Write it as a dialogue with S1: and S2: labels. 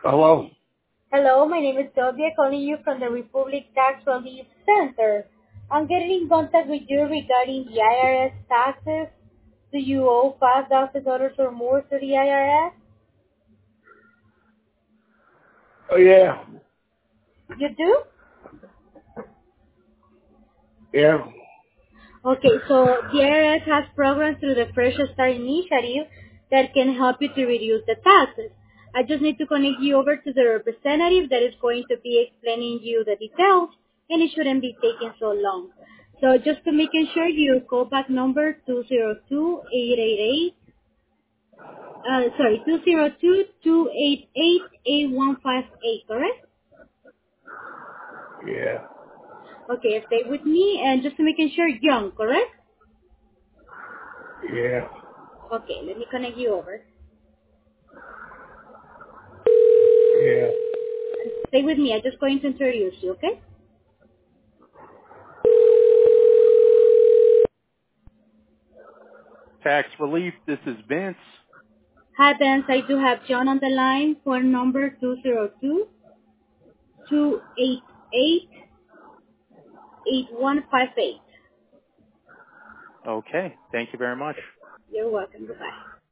S1: Hello?
S2: Hello, my name is Sylvia, calling you from the Republic Tax Relief Center. I'm getting in contact with you regarding the IRS taxes. Do you owe $5,000 or more to the IRS?
S1: Oh, yeah.
S2: You do?
S1: Yeah.
S2: Okay, so the IRS has programs through the Fresh Start initiative that can help you to reduce the taxes. I just need to connect you over to the representative that is going to be explaining you the details, and it shouldn't be taking so long. So just to making sure your callback number 202-888, sorry, 202-288-8158, correct?
S1: Yeah.
S2: Okay, stay with me, and just to making sure young, correct?
S1: Yeah.
S2: Okay, let me connect you over.
S1: Yeah.
S2: Stay with me. I'm just going to introduce you, okay?
S3: Tax relief. This is Vince.
S2: Hi, Benz. I do have John on the line. Phone number 202-288-8158.
S3: Okay. Thank you very much.
S2: You're welcome. Goodbye.